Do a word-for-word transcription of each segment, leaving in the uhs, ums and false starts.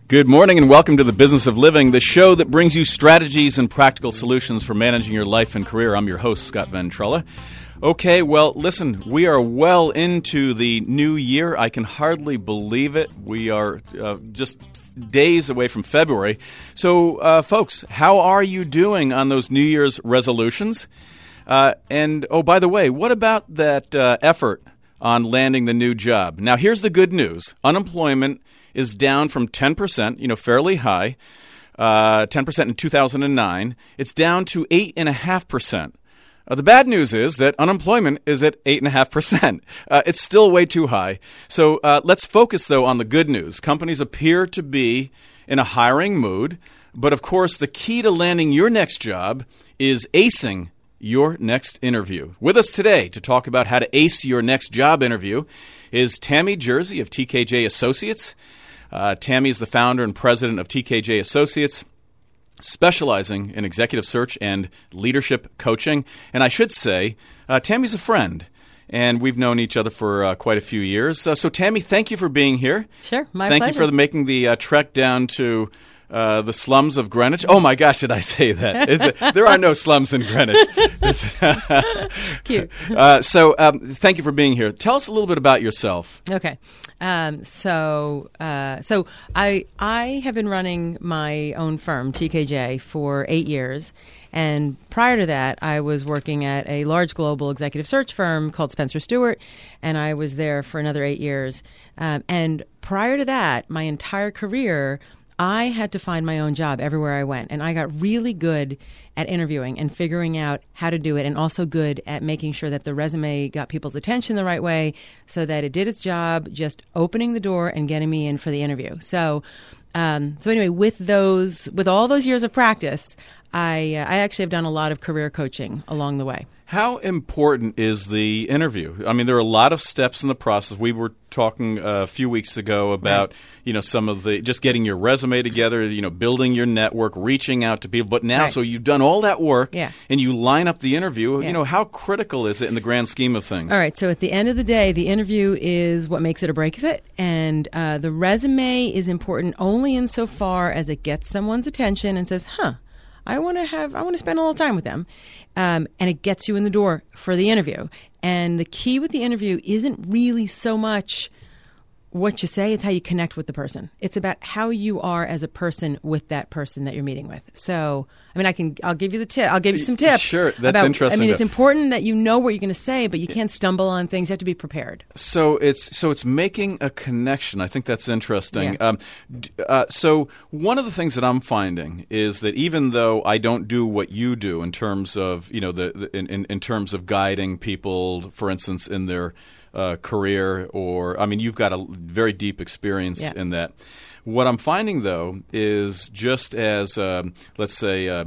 Good morning and welcome to The Business of Living, the show that brings you strategies and practical solutions for managing your life and career. I'm your host, Scott Ventrella. Okay, well, listen, we are well into the new year. I can hardly believe it. We are uh, just days away from February. So, uh, folks, how are you doing on those New Year's resolutions? Uh, and, oh, by the way, what about that uh, effort on landing the new job? Now, here's the good news. Unemployment is down from ten percent, you know, fairly high, uh, ten percent in two thousand nine. It's down to eight point five percent. Uh, the bad news is that unemployment is at eight point five percent. Uh, it's still way too high. So uh, let's focus, though, on the good news. Companies appear to be in a hiring mood. But, of course, the key to landing your next job is acing your next interview. With us today to talk about how to ace your next job interview is Tammy Jersey of T K J Associates. Uh, Tammy is the founder and president of T K J Associates, specializing in executive search and leadership coaching. And I should say, uh, Tammy's a friend, and we've known each other for uh, quite a few years. Uh, so, Tammy, thank you for being here. Sure, my thank pleasure. Thank you for the, making the uh, trek down to uh, the slums of Greenwich. Oh, my gosh, did I say that? Is it, there are no slums in Greenwich. Cute. Uh, so, um, thank you for being here. Tell us a little bit about yourself. Okay. Um, so, uh, so I I have been running my own firm, T K J, for eight years, and prior to that, I was working at a large global executive search firm called Spencer Stewart, and I was there for another eight years. Um, and prior to that, my entire career, I had to find my own job everywhere I went, and I got really good at interviewing and figuring out how to do it, and also good at making sure that the resume got people's attention the right way so that it did its job, just opening the door and getting me in for the interview. So, um, so anyway, with those, with all those years of practice, I uh, I actually have done a lot of career coaching along the way. How important is the interview? I mean, there are a lot of steps in the process. We were talking a few weeks ago about, right. you know, some of the, just getting your resume together, you know, building your network, reaching out to people. But now, right. so you've done all that work, yeah. and you line up the interview. Yeah. You know, how critical is it in the grand scheme of things? All right. So at the end of the day, the interview is what makes it or breaks it. And uh, the resume is important only insofar as it gets someone's attention and says, huh, I want to have, I want to spend a little time with them. Um, and it gets you in the door for the interview. And the key with the interview isn't really so much what you say, it's how you connect with the person. It's about how you are as a person with that person that you're meeting with. So, I mean, I can, I'll give you the tip. I'll give you some tips. Sure, that's about, interesting. I mean, it's important that you know what you're going to say, but you can't stumble on things. You have to be prepared. So it's so it's making a connection. I think that's interesting. Yeah. Um, uh, so one of the things that I'm finding is that even though I don't do what you do in terms of you know the, the in, in in terms of guiding people, for instance, in their Uh, career, or I mean, you've got a very deep experience yeah. in that. What I'm finding, though, is just as um, let's say uh,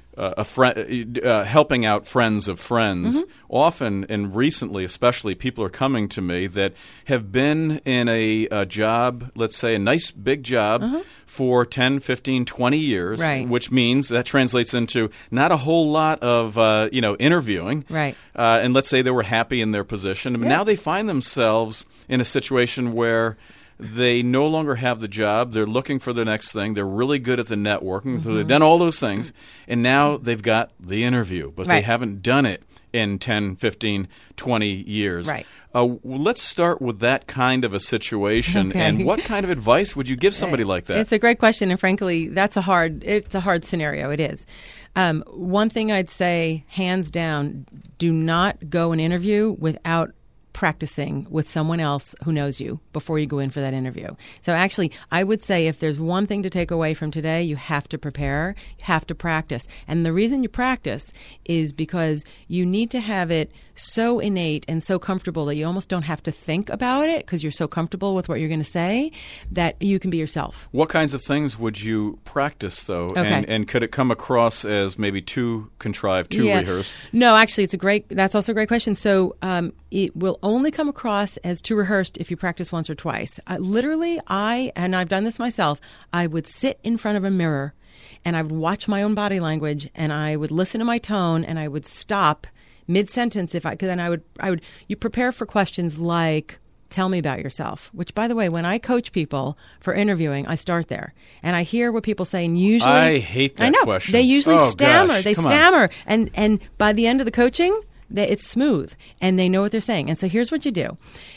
a friend uh, helping out friends of friends. Mm-hmm. Often, and recently, especially, people are coming to me that have been in a, a job, let's say, a nice big job. Uh-huh. for ten, fifteen, twenty years, right. which means that translates into not a whole lot of, uh, you know, interviewing. Right. Uh, and let's say they were happy in their position. But yeah. now they find themselves in a situation where they no longer have the job. They're looking for the next thing. They're really good at the networking. Mm-hmm. So they've done all those things. And now they've got the interview, but right. they haven't done it in ten, fifteen, twenty years. Right. Uh, let's start with that kind of a situation. Okay. And what kind of advice would you give somebody like that? It's a great question, and frankly, that's a hard. It's a hard scenario. It is. Um, one thing I'd say, hands down, do not go and interview without practicing with someone else who knows you before you go in for that interview. So actually, I would say if there's one thing to take away from today, you have to prepare, you have to practice. And the reason you practice is because you need to have it so innate and so comfortable that you almost don't have to think about it because you're so comfortable with what you're going to say that you can be yourself. What kinds of things would you practice, though? Okay. And, and could it come across as maybe too contrived, too yeah. rehearsed? No, actually, it's a great, that's also a great question. So um, it will only come across as too rehearsed if you practice once or twice. Uh, literally, I, and I've done this myself, I would sit in front of a mirror and I would watch my own body language and I would listen to my tone and I would stop mid-sentence if I, because then I would, I would, you prepare for questions like, tell me about yourself. Which, by the way, when I coach people for interviewing, I start there. And I hear what people say, and usually... I hate that I know, question. They usually oh, stammer. Gosh, they come stammer. On. And, and by the end of the coaching, they, it's smooth. And they know what they're saying. And so here's what you do.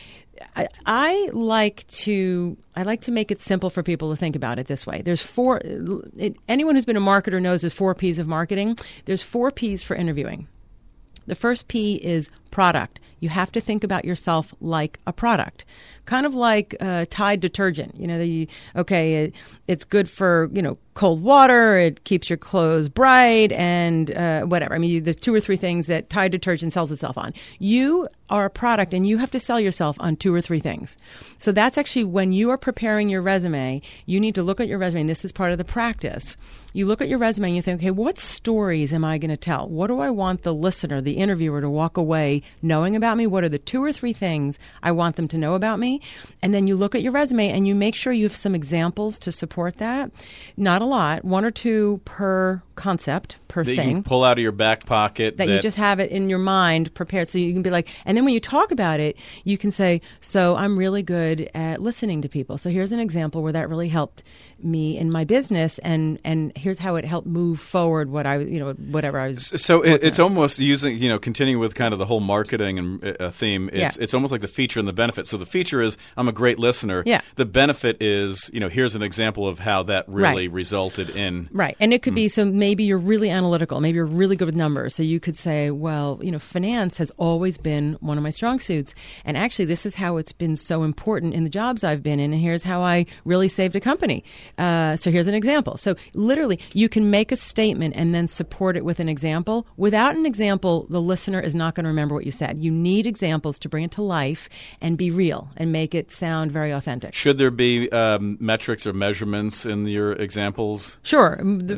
I, I like to I like to make it simple for people to think about it this way. There's four. It, anyone who's been a marketer knows there's four P's of marketing. There's four P's for interviewing. The first P is product. You have to think about yourself like a product, kind of like uh, Tide detergent. You know, the, okay, it, it's good for, you know, cold water. It keeps your clothes bright and uh, whatever. I mean, you, there's two or three things that Tide detergent sells itself on. You are a product, and you have to sell yourself on two or three things. So that's actually when you are preparing your resume, you need to look at your resume, and this is part of the practice. You look at your resume and you think, okay, what stories am I going to tell? What do I want the listener, the interviewer, to walk away knowing about me? What are the two or three things I want them to know about me? And then you look at your resume and you make sure you have some examples to support that. Not a lot, one or two per concept, per that thing. You can pull out of your back pocket. That, that you just have it in your mind prepared, so you can be like, and then when you talk about it, you can say, so I'm really good at listening to people. So here's an example where that really helped me in my business, and and here's how it helped move forward what I, you know, whatever I was. So it, it's almost using, you know, continuing with kind of the whole marketing and uh, theme. It's Yeah. it's almost like the feature and the benefit. So the feature is I'm a great listener. Yeah. The benefit is, you know, here's an example of how that really Right. resulted in. Right. And it could be, so maybe you're really analytical. Maybe you're really good with numbers. So you could say, well, you know, finance has always been one of my strong suits. And actually, this is how it's been so important in the jobs I've been in. And here's how I really saved a company. Uh, so here's an example. So literally, you can make a statement and then support it with an example. Without an example, the listener is not going to remember what you said. You need examples to bring it to life and be real and make it sound very authentic. Should there be um, metrics or measurements in your examples? Sure. The,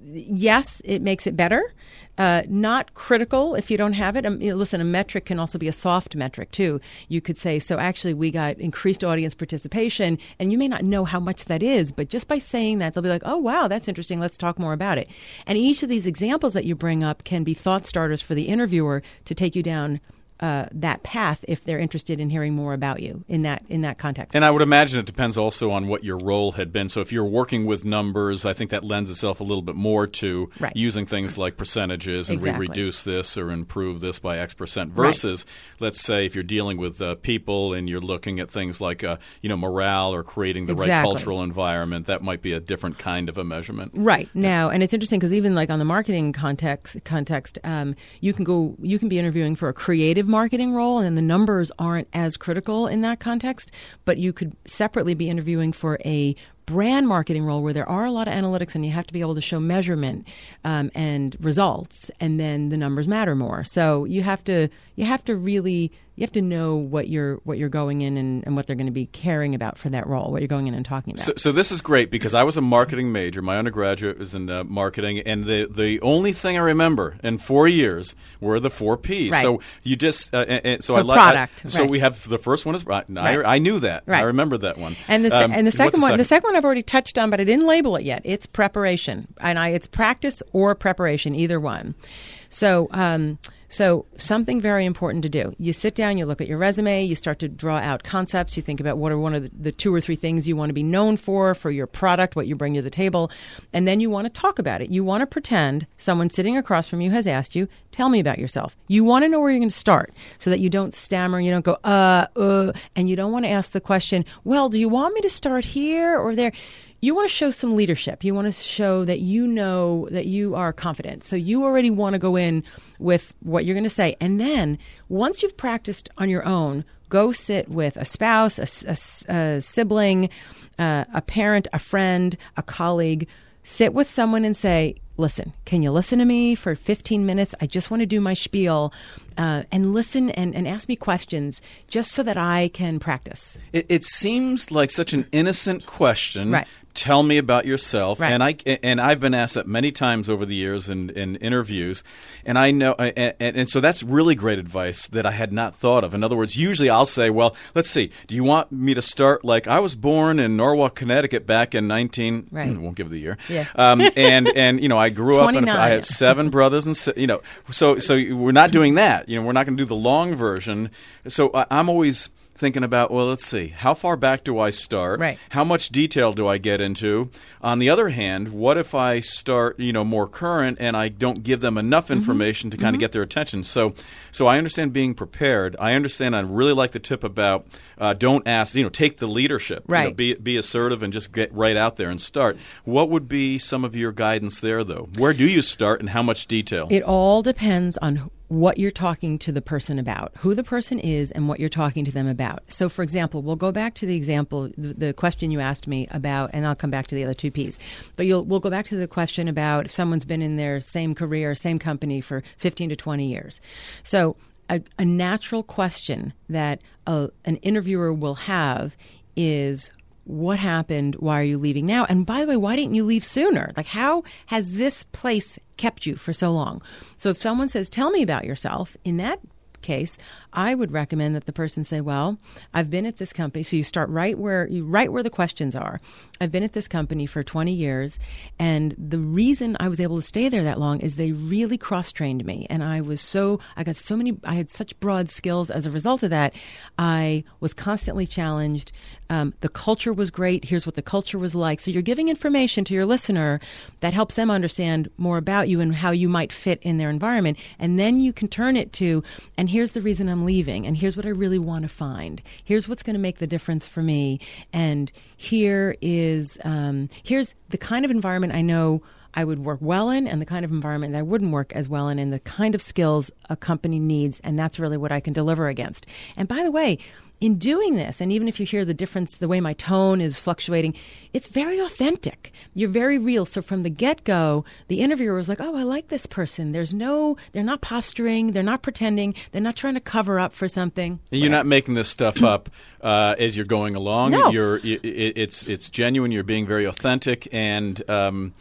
yes, it makes it better. Uh, not critical if you don't have it. Um, you know, listen, a metric can also be a soft metric, too. You could say, so actually we got increased audience participation, and you may not know how much that is, but just by saying that, they'll be like, oh, wow, that's interesting. Let's talk more about it. And each of these examples that you bring up can be thought starters for the interviewer to take you down Uh, that path if they're interested in hearing more about you in that in that context. And I would imagine it depends also on what your role had been. So if you're working with numbers, I think that lends itself a little bit more to Right. using things like percentages and Exactly. we reduce this or improve this by X percent versus, right. let's say, if you're dealing with uh, people and you're looking at things like uh, you know morale or creating the Exactly. right cultural environment, that might be a different kind of a measurement. Right. Now, and it's interesting because even like on the marketing context, context, um, you can go, you can be interviewing for a creative marketing role, and the numbers aren't as critical in that context, but you could separately be interviewing for a brand marketing role where there are a lot of analytics and you have to be able to show measurement um, and results, and then the numbers matter more. So you have to you have to really you have to know what you're what you're going in and, and what they're going to be caring about for that role, what you're going in and talking about. So, so this is great because I was a marketing major. My undergraduate was in uh, marketing, and the the only thing I remember in four years were the four Ps. Right. So you just uh, and, and so, So I like product, I, So right. we have the first one is I, Right. I knew that. Right. I remember that one. And the, se- Um, and the what's second one, second? the second one I've already touched on, but I didn't label it yet. It's preparation, and I it's practice or preparation, either one. So, um, so something very important to do. You sit down, you look at your resume, you start to draw out concepts. You think about what are one of the, the two or three things you want to be known for, for your product, what you bring to the table, and then you want to talk about it. You want to pretend someone sitting across from you has asked you, tell me about yourself. You want to know where you're going to start so that you don't stammer, you don't go, uh, uh, and you don't want to ask the question, well, do you want me to start here or there? You want to show some leadership. You want to show that you know that you are confident. So you already want to go in with what you're going to say. And then once you've practiced on your own, go sit with a spouse, a, a, a sibling, uh, a parent, a friend, a colleague. Sit with someone and say, listen, can you listen to me for fifteen minutes? I just want to do my spiel uh, and listen and, and ask me questions just so that I can practice. It, it seems like such an innocent question. Right. Tell me about yourself. Right. And I and I've been asked that many times over the years in, in interviews, and I know, and, and so that's really great advice that I had not thought of. In other words, usually I'll say, well, let's see, do you want me to start like I was born in Norwalk, Connecticut back in nineteen? Right. Won't give the year. Yeah. Um, and and you know I I grew up, and I had seven brothers, and se- you know, so so we're not doing that. You know, we're not going to do the long version. So I, I'm always thinking about, well, let's see, how far back do I start? Right. How much detail do I get into? On the other hand, what if I start, you know, more current and I don't give them enough information mm-hmm. to kind of mm-hmm. get their attention? So, so I understand being prepared. I understand. I really like the tip about uh, don't ask, you know, take the leadership. Right. You know, be be assertive and just get right out there and start. What would be some of your guidance there, though? Where do you start and how much detail? It all depends on what you're talking to the person about, who the person is and what you're talking to them about. So, for example, we'll go back to the example, the, the question you asked me about, and I'll come back to the other two Ps. But you'll, we'll go back to the question about if someone's been in their same career, same company for fifteen to twenty years. So a, a natural question that a, an interviewer will have is, what happened? Why are you leaving now? And by the way, why didn't you leave sooner? Like, how has this place kept you for so long? So if someone says, tell me about yourself, in that case, I would recommend that the person say, well, I've been at this company. So you start right where you right where the questions are. I've been at this company for twenty years. And the reason I was able to stay there that long is they really cross-trained me. And I was so, I got so many, I had such broad skills as a result of that. I was constantly challenged. Um, the culture was great. Here's what the culture was like. So you're giving information to your listener that helps them understand more about you and how you might fit in their environment. And then you can turn it to, and here's the reason I'm leaving, and here's what I really want to find. Here's what's going to make the difference for me. And here is, um, here's the kind of environment I know I would work well in and the kind of environment that I wouldn't work as well in and the kind of skills a company needs. And that's really what I can deliver against. And by the way, in doing this, and even if you hear the difference, the way my tone is fluctuating, it's very authentic. You're very real. So from the get-go, the interviewer was like, oh, I like this person. There's no, they're not posturing. They're not pretending. They're not trying to cover up for something. And you're not making this stuff up uh, as you're going along. No. You're, it, it's, it's genuine. You're being very authentic. And um,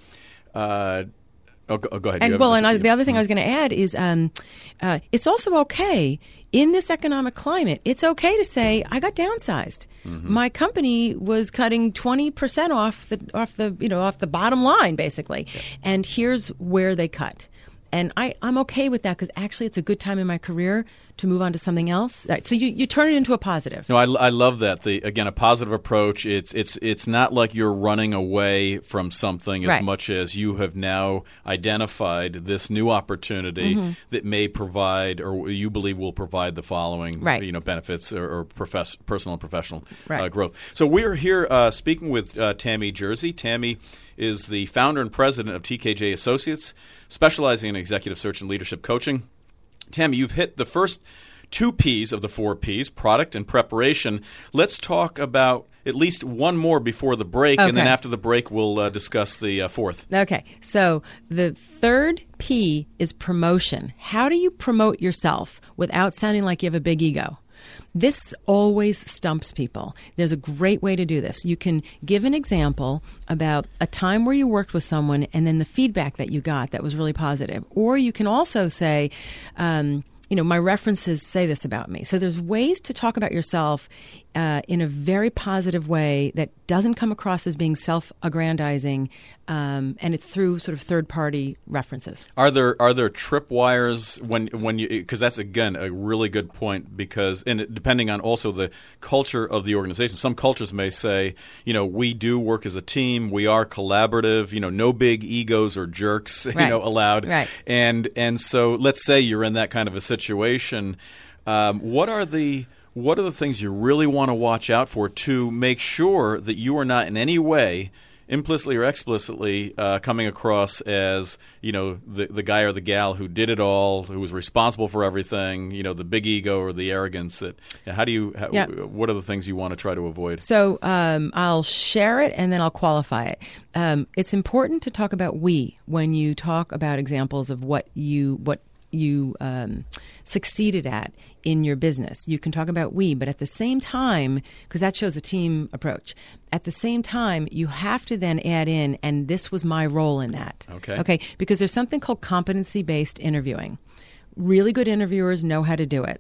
uh, oh, go, go ahead. And, well, and I, the other thing I was going to add is um, uh, it's also okay in this economic climate, it's okay to say, I got downsized. Mm-hmm. My company was cutting twenty percent off the off the you know off the bottom line, basically. Yeah. And here's where they cut. And I, I'm okay with that because actually it's a good time in my career to move on to something else. Right, so you, you turn it into a positive. No, I, I love that. The again, a positive approach. It's it's it's not like you're running away from something as right. much as you have now identified this new opportunity mm-hmm. that may provide or you believe will provide the following right. you know benefits or, or profess, personal and professional right. uh, growth. So we're here uh, speaking with uh, Tammy Jersey. Tammy is the founder and president of T K J Associates, specializing in executive search and leadership coaching. Tammy, you've hit the first two P's of the four P's, product and preparation. Let's talk about at least one more before the break, okay. and then after the break, we'll uh, discuss the uh, fourth. Okay. So the third P is promotion. How do you promote yourself without sounding like you have a big ego? This always stumps people. There's a great way to do this. You can give an example about a time where you worked with someone and then the feedback that you got that was really positive. Or you can also say, um, you know, my references say this about me. So there's ways to talk about yourself uh, in a very positive way that doesn't come across as being self-aggrandizing, um, and it's through sort of third-party references. Are there are there tripwires when when you because that's again a really good point because and it, depending on also the culture of the organization, some cultures may say, you know, we do work as a team, we are collaborative, you know, no big egos or jerks, right. you know, allowed, right. and and so let's say you're in that kind of a situation. Um, what are the What are the things you really want to watch out for to make sure that you are not in any way, implicitly or explicitly, uh, coming across as, you know, the the guy or the gal who did it all, who was responsible for everything, you know, the big ego or the arrogance? That how do you? How, yeah. What are the things you want to try to avoid? So um, I'll share it and then I'll qualify it. Um, it's important to talk about we when you talk about examples of what you what. you um, succeeded at in your business. You can talk about we, but at the same time, because that shows a team approach, at the same time, you have to then add in, and this was my role in that. Okay. Okay, because there's something called competency-based interviewing. Really good interviewers know how to do it.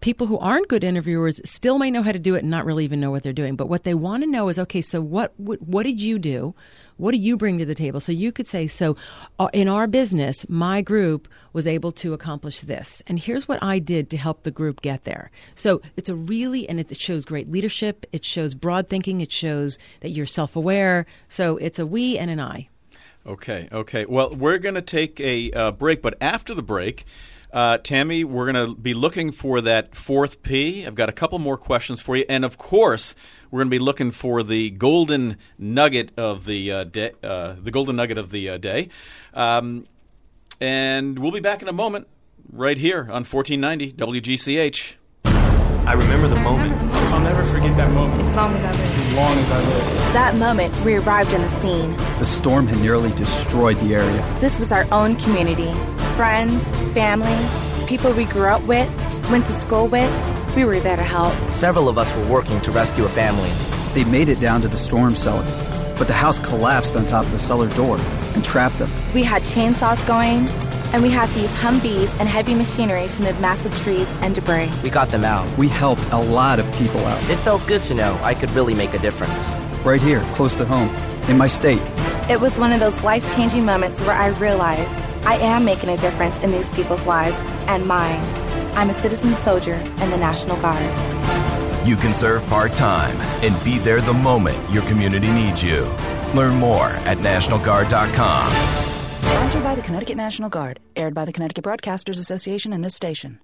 people who aren't good interviewers still may know how to do it and not really even know what they're doing. But what they want to know is, okay, so what, what, what did you do? What do you bring to the table? So you could say, so uh, in our business, my group was able to accomplish this. And here's what I did to help the group get there. So it's a really, and it shows great leadership. It shows broad thinking. It shows that you're self-aware. So it's a we and an I. Okay, okay. Well, we're going to take a uh, break, but after the break, uh, Tammy, we're going to be looking for that fourth P. I've got a couple more questions for you. And, of course, we're going to be looking for the golden nugget of the uh, day, uh, the golden nugget of the uh, day. Um, and we'll be back in a moment right here on fourteen ninety W G C H. I remember the moment. I'll never forget that moment. As long as I live. As long as I live. That moment, we arrived on the scene. The storm had nearly destroyed the area. This was our own community. Friends, family, people we grew up with, went to school with. We were there to help. Several of us were working to rescue a family. They made it down to the storm cellar, but the house collapsed on top of the cellar door and trapped them. We had chainsaws going, and we had to use Humvees and heavy machinery to move massive trees and debris. We got them out. We helped a lot of people out. It felt good to know I could really make a difference. Right here, close to home, in my state. It was one of those life-changing moments where I realized I am making a difference in these people's lives and mine. I'm a citizen soldier in the National Guard. You can serve part-time and be there the moment your community needs you. Learn more at National Guard dot com. Sponsored by the Connecticut National Guard. Aired by the Connecticut Broadcasters Association and this station.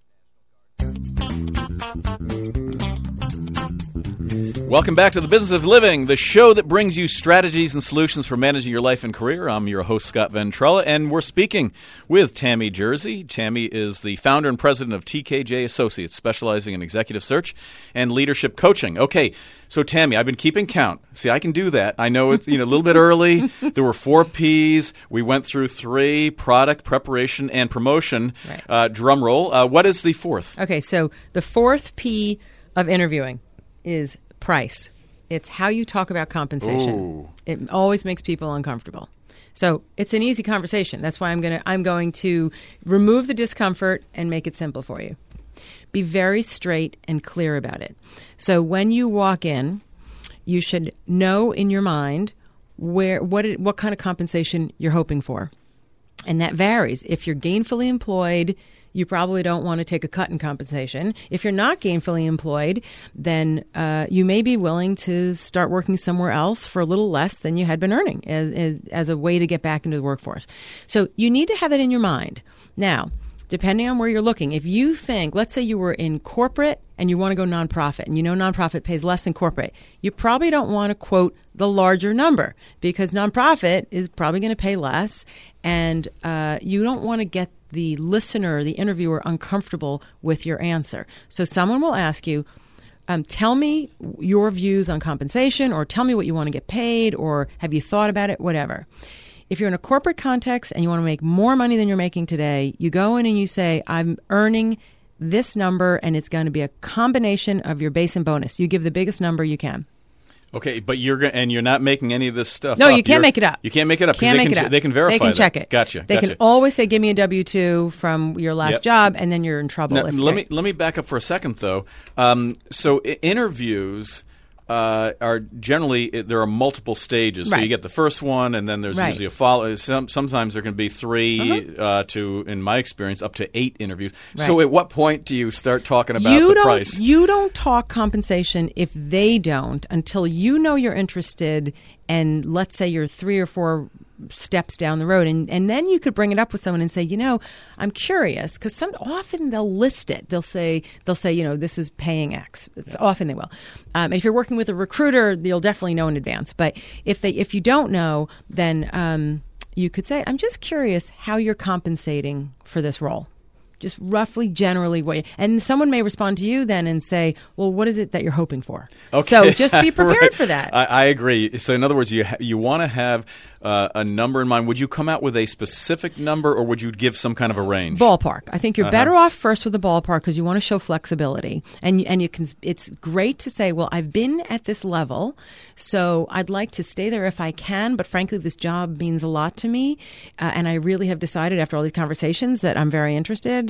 Welcome back to The Business of Living, the show that brings you strategies and solutions for managing your life and career. I'm your host, Scott Ventrella, and we're speaking with Tammy Jersey. Tammy is the founder and president of T K J Associates, specializing in executive search and leadership coaching. Okay, so Tammy, I've been keeping count. See, I can do that. I know it's you know a little bit early. There were four P's. We went through three: product, preparation, and promotion. Right. Uh, drum roll. Uh, what is the fourth? Okay, so the fourth P of interviewing is price. It's how you talk about compensation. Ooh. It always makes people uncomfortable. So it's an easy conversation. That's why I'm going to I'm going to remove the discomfort and make it simple for you. Be very straight and clear about it. So when you walk in, you should know in your mind where what it, what kind of compensation you're hoping for. And that varies. If you're gainfully employed, you probably don't want to take a cut in compensation. If you're not gainfully employed, then uh, you may be willing to start working somewhere else for a little less than you had been earning as, as, as a way to get back into the workforce. So you need to have it in your mind. Now, depending on where you're looking, if you think, let's say you were in corporate and you want to go nonprofit, and you know nonprofit pays less than corporate, you probably don't want to quote the larger number because nonprofit is probably going to pay less, and uh, you don't want to get the listener, the interviewer, uncomfortable with your answer. So someone will ask you, um, tell me your views on compensation, or tell me what you want to get paid, or have you thought about it, whatever. If you're in a corporate context and you want to make more money than you're making today, you go in and you say, I'm earning this number, and it's going to be a combination of your base and bonus. You give the biggest number you can. Okay, but you're and you're not making any of this stuff No, up. you can't You're, make it up. You can't make it up. 'cause Can't they make can, it up. They can verify They can that. check it. Gotcha. They gotcha. can always say, give me a W two from your last Yep. job, and then you're in trouble. Now, if let me let me back up for a second, though. Um, so I- interviews uh, are generally there are multiple stages. So Right. you get the first one, and then there's Right. usually a follow. Some, sometimes there can be three Uh-huh. uh, to, in my experience, up to eight interviews. Right. So at what point do you start talking about you the don't, price? You don't talk compensation if they don't until you know you're interested, and let's say you're three or four steps down the road, and, and then you could bring it up with someone and say, you know, I'm curious, because some often they'll list it. They'll say, they'll say, you know, this is paying X. It's, often they will. Um, and if you're working with a recruiter, you'll definitely know in advance. But if they, if you don't know, then um, you could say, I'm just curious how you're compensating for this role. Just roughly, generally, what you, and someone may respond to you then and say, well, what is it that you're hoping for? Okay. So just be prepared Right. for that. I, I agree. So in other words, you ha- you want to have uh, a number in mind. Would you come out with a specific number, or would you give some kind of a range? Ballpark. I think you're Uh-huh. better off first with the ballpark because you want to show flexibility, and and you can. It's great to say, well, I've been at this level, so I'd like to stay there if I can. But frankly, this job means a lot to me, uh, and I really have decided after all these conversations that I'm very interested.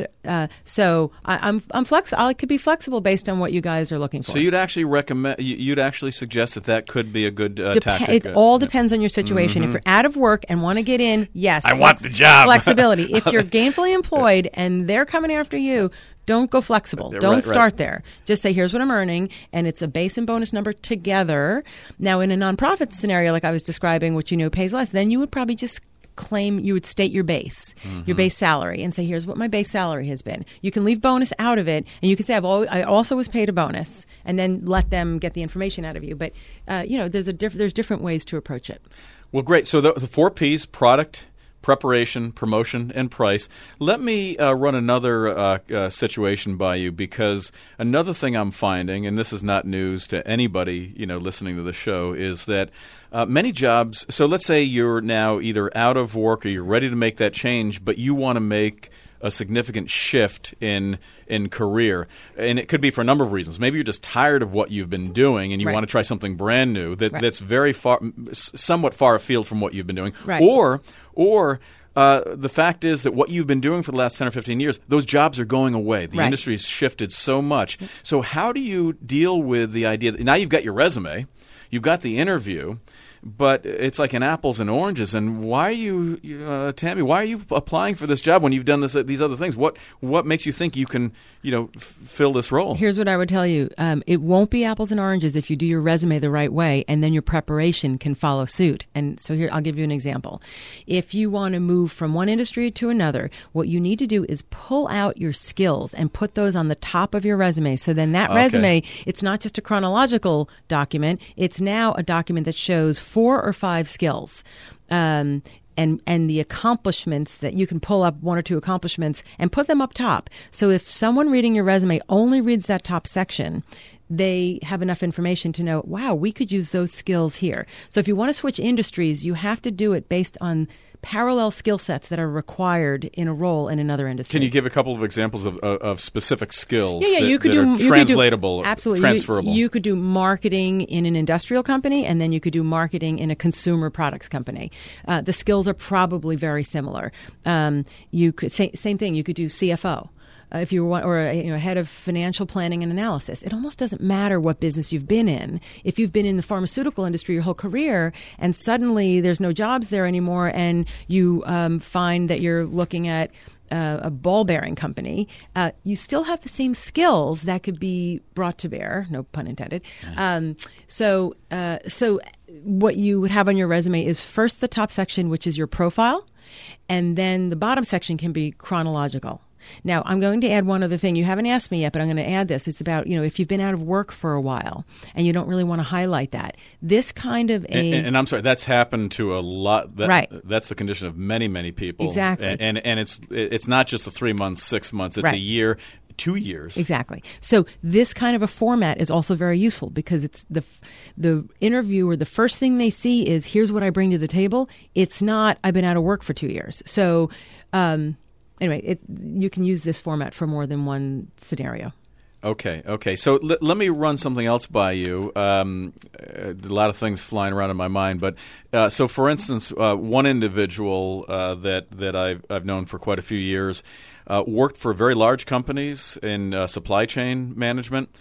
understand. Uh, so I, I'm I'm flex. I could be flexible based on what you guys are looking for. So you'd actually recommend, you'd actually suggest that that could be a good uh, Dep- tactic. It uh, all yeah. depends on your situation. Mm-hmm. If you're out of work and want to get in, yes, I want the job. Flexibility. If you're gainfully employed and they're coming after you, don't go flexible. Don't right, start right. there. Just say, here's what I'm earning, and it's a base and bonus number together. Now, in a nonprofit scenario like I was describing, which you know pays less, then you would probably just claim, you would state your base, mm-hmm. your base salary, and say, here's what my base salary has been. You can leave bonus out of it, and you can say, I've always, I also was paid a bonus, and then let them get the information out of you. But, uh, you know, there's a diff- there's different ways to approach it. Well, great. So the, the four P's: product, preparation, promotion, and price. Let me uh, run another uh, uh, situation by you, because another thing I'm finding, and this is not news to anybody, you know, listening to the show, is that uh, many jobs. So let's say you're now either out of work or you're ready to make that change, but you want to make a significant shift in in career, and it could be for a number of reasons. Maybe you're just tired of what you've been doing, and you right. want to try something brand new that, right. that's very far, somewhat far afield from what you've been doing, right. or or uh, the fact is that what you've been doing for the last ten or fifteen years, those jobs are going away. The right. industry's shifted so much. So how do you deal with the idea that now you've got your resume, you've got the interview, but it's like an apples and oranges. And why are you, uh, Tammy? Why are you applying for this job when you've done this, uh, these other things? What what makes you think you can, you know, f- fill this role? Here's what I would tell you: um, it won't be apples and oranges if you do your resume the right way, and then your preparation can follow suit. And so here, I'll give you an example. If you want to move from one industry to another, what you need to do is pull out your skills and put those on the top of your resume. So then that Okay. resume, it's not just a chronological document; it's now a document that shows four or five skills, um, and and the accomplishments that you can pull up one or two accomplishments and put them up top. So if someone reading your resume only reads that top section, they have enough information to know, wow, we could use those skills here. So if you want to switch industries, you have to do it based on parallel skill sets that are required in a role in another industry. Can you give a couple of examples of, of, of specific skills yeah, yeah, that, you could that do, are you translatable, could do, absolutely. transferable? You, you could do marketing in an industrial company, and then you could do marketing in a consumer products company. Uh, the skills are probably very similar. Um, you could say, same thing. You could do C F O. Uh, if you want, or a, you know, head of financial planning and analysis. It almost doesn't matter what business you've been in. If you've been in the pharmaceutical industry your whole career, and suddenly there's no jobs there anymore, and you um, find that you're looking at uh, a ball bearing company, uh, you still have the same skills that could be brought to bear. No pun intended. Um, so, uh, so what you would have on your resume is first the top section, which is your profile, and then the bottom section can be chronological. Now, I'm going to add one other thing. You haven't asked me yet, but I'm going to add this. It's about, you know, if you've been out of work for a while and you don't really want to highlight that. This kind of a... And, and, and I'm sorry, that's happened to a lot. That, right. That's the condition of many, many people. Exactly. And, and, and it's it's not just the three months, six months. It's right. a year, two years. Exactly. So this kind of a format is also very useful, because it's the the interviewer, the first thing they see is, here's what I bring to the table. It's not, I've been out of work for two years. So... Um, Anyway, it, you can use this format for more than one scenario. Okay, okay. So l- let me run something else by you. Um, a lot of things flying around in my mind, but uh, so for instance, uh, one individual uh, that that I've I've known for quite a few years uh, worked for very large companies in uh, supply chain management.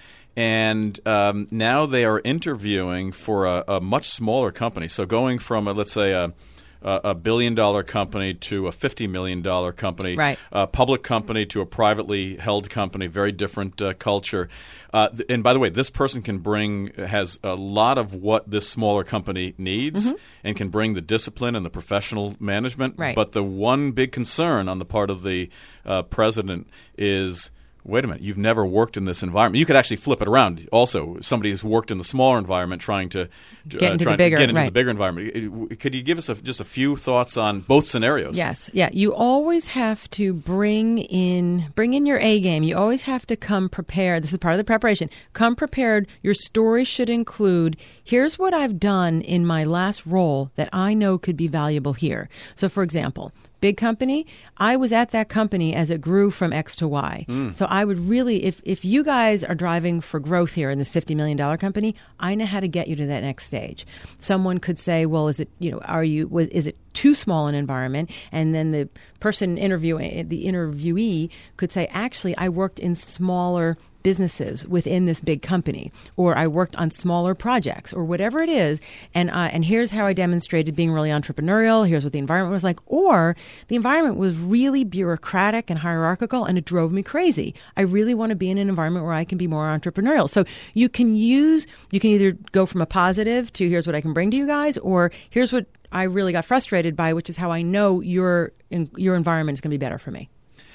And um, now they are interviewing for a, a much smaller company. So going from, a, let's say, a a billion-dollar company to a fifty million dollars company, right. a public company to a privately held company, very different uh, culture. Uh, th- and by the way, this person can bring, has a lot of what this smaller company needs, mm-hmm. and can bring the discipline and the professional management. Right. But the one big concern on the part of the uh, president is, wait a minute, you've never worked in this environment. You could actually flip it around. Also, somebody who's worked in the smaller environment trying to get uh, into trying the bigger, to get into right. the bigger environment. Could you give us a, just a few thoughts on both scenarios? Yes. Yeah. You always have to bring in bring in your A game. You always have to come prepared. This is part of the preparation. Come prepared. Your story should include, here's what I've done in my last role that I know could be valuable here. So, for example, big company, I was at that company as it grew from X to Y. Mm. So I would really, if, if you guys are driving for growth here in this fifty million dollars company, I know how to get you to that next stage. Someone could say, well, is it, you know, are you, was, is it too small an environment? And then the person interviewing, the interviewee could say, actually, I worked in smaller businesses within this big company, or I worked on smaller projects, or whatever it is, and uh, and here's how I demonstrated being really entrepreneurial. Here's what the environment was like, or the environment was really bureaucratic and hierarchical, and it drove me crazy. I really want to be in an environment where I can be more entrepreneurial. So you can use, you can either go from a positive to here's what I can bring to you guys, or here's what I really got frustrated by, which is how I know your your environment is going to be better for me.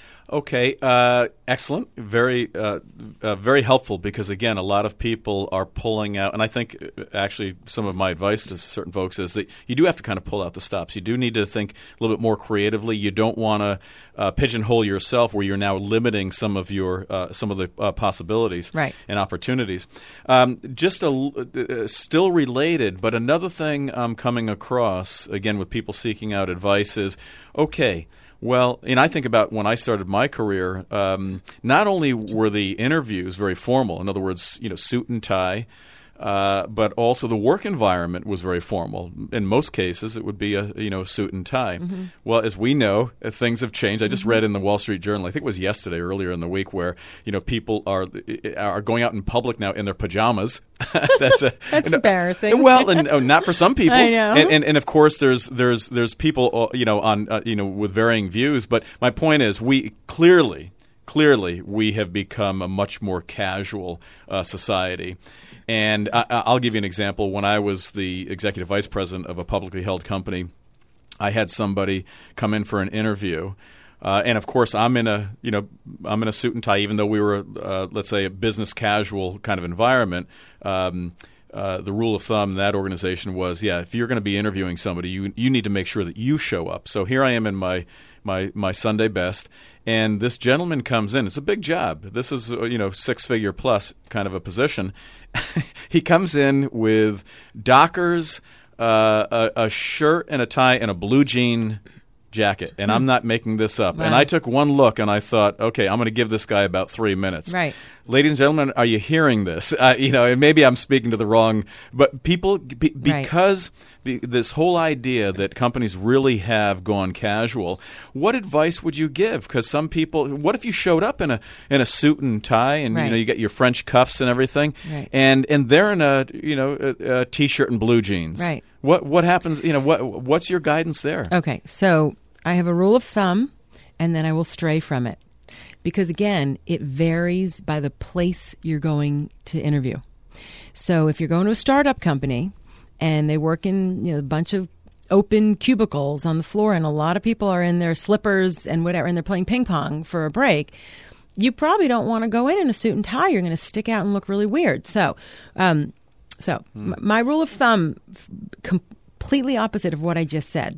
Okay, uh, excellent. Very, uh, uh, very helpful because, again, a lot of people are pulling out, and I think uh, actually some of my advice to certain folks is that you do have to kind of pull out the stops. You do need to think a little bit more creatively. You don't want to uh, pigeonhole yourself where you're now limiting some of your uh, some of the uh, possibilities right. and opportunities. Um, just a, uh, still related, but another thing I'm coming across, again, with people seeking out advice is, okay, well, and I think about when I started my career, um, not only were the interviews very formal, in other words, you know, suit and tie, uh, but also the work environment was very formal. In most cases, it would be a you know suit and tie. Mm-hmm. Well, as we know, uh, things have changed. I just mm-hmm. read in the Wall Street Journal, I think it was yesterday, earlier in the week, where you know people are are going out in public now in their pajamas. That's a, That's and, embarrassing. Well, and oh, not for some people. I know. And, and and of course, there's there's there's people uh, you know on uh, you know with varying views. But my point is, we clearly. Clearly, we have become a much more casual uh, society. And I, I'll give you an example. When I was the executive vice president of a publicly held company, I had somebody come in for an interview. Uh, and of course, I'm in a you know I'm in a suit and tie, even though we were uh, let's say a business casual kind of environment. Um, Uh, the rule of thumb in that organization was, yeah, if you're going to be interviewing somebody, you you need to make sure that you show up. So here I am in my my my Sunday best, and this gentleman comes in. It's a big job. This is uh, you know six figure plus kind of a position. He comes in with Dockers, uh, a, a shirt and a tie, and a blue jean jacket, and I'm not making this up. Wow. And I took one look, and I thought, okay, I'm going to give this guy about three minutes. Right. Ladies and gentlemen, are you hearing this? Uh, you know, and maybe I'm speaking to the wrong, but people, be, because right. be, this whole idea that companies really have gone casual, what advice would you give? Because some people, what if you showed up in a in a suit and tie, and right. you know you got your French cuffs and everything, right. and and they're in a you know a, a t-shirt and blue jeans. Right. What what happens? You know what what's your guidance there? Okay, so I have a rule of thumb, and then I will stray from it. Because, again, it varies by the place you're going to interview. So if you're going to a startup company and they work in you know, a bunch of open cubicles on the floor and a lot of people are in their slippers and whatever, and they're playing ping pong for a break, you probably don't want to go in in a suit and tie. You're going to stick out and look really weird. So, um, so hmm. m- my rule of thumb, f- completely opposite of what I just said,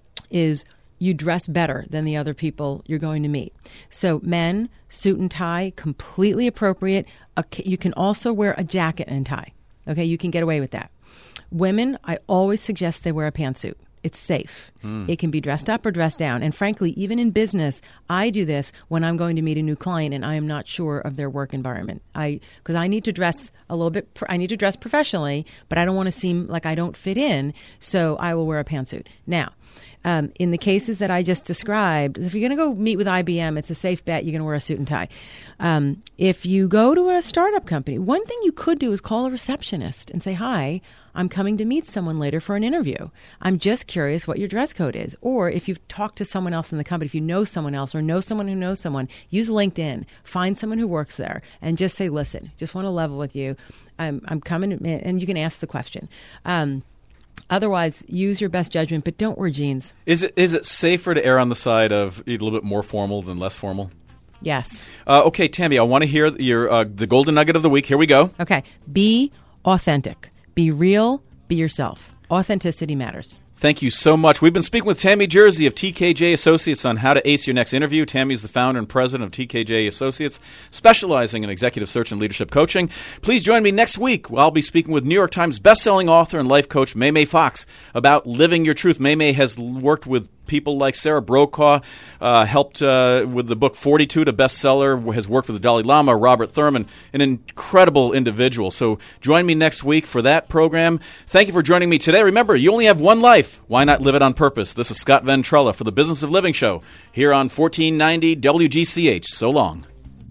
is you dress better than the other people you're going to meet. So men, suit and tie, completely appropriate. You can also wear a jacket and tie. Okay, you can get away with that. Women, I always suggest they wear a pantsuit. It's safe. Mm. It can be dressed up or dressed down. And frankly, even in business, I do this when I'm going to meet a new client and I am not sure of their work environment. I because I need to dress a little bit, I need to dress professionally, but I don't want to seem like I don't fit in, so I will wear a pantsuit. Now, Um, in the cases that I just described, if you're going to go meet with I B M, it's a safe bet you're going to wear a suit and tie. Um, if you go to a startup company, one thing you could do is call a receptionist and say, hi, I'm coming to meet someone later for an interview. I'm just curious what your dress code is. Or if you've talked to someone else in the company, if you know someone else or know someone who knows someone, use LinkedIn, find someone who works there and just say, listen, just want to level with you. I'm, I'm coming, and you can ask the question. Um, Otherwise, use your best judgment, but don't wear jeans. Is it is it safer to err on the side of a little bit more formal than less formal? Yes. Uh, okay, Tammy, I want to hear your uh, the golden nugget of the week. Here we go. Okay. Be authentic. Be real. Be yourself. Authenticity matters. Thank you so much. We've been speaking with Tammy Jersey of T K J Associates on how to ace your next interview. Tammy is the founder and president of T K J Associates, specializing in executive search and leadership coaching. Please join me next week. I'll be speaking with New York Times bestselling author and life coach Maymay Fox about living your truth. Maymay has worked with people like Sarah Brokaw, uh, helped uh, with the book forty-two, a bestseller, has worked with the Dalai Lama, Robert Thurman, an incredible individual. So join me next week for that program. Thank you for joining me today. Remember, you only have one life. Why not live it on purpose? This is Scott Ventrella for the Business of Living Show here on fourteen ninety W G C H. So long.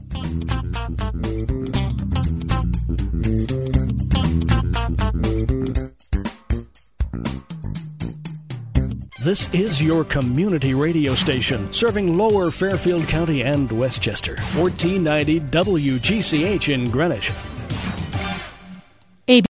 This is your community radio station, serving Lower Fairfield County and Westchester. fourteen ninety W G C H in Greenwich.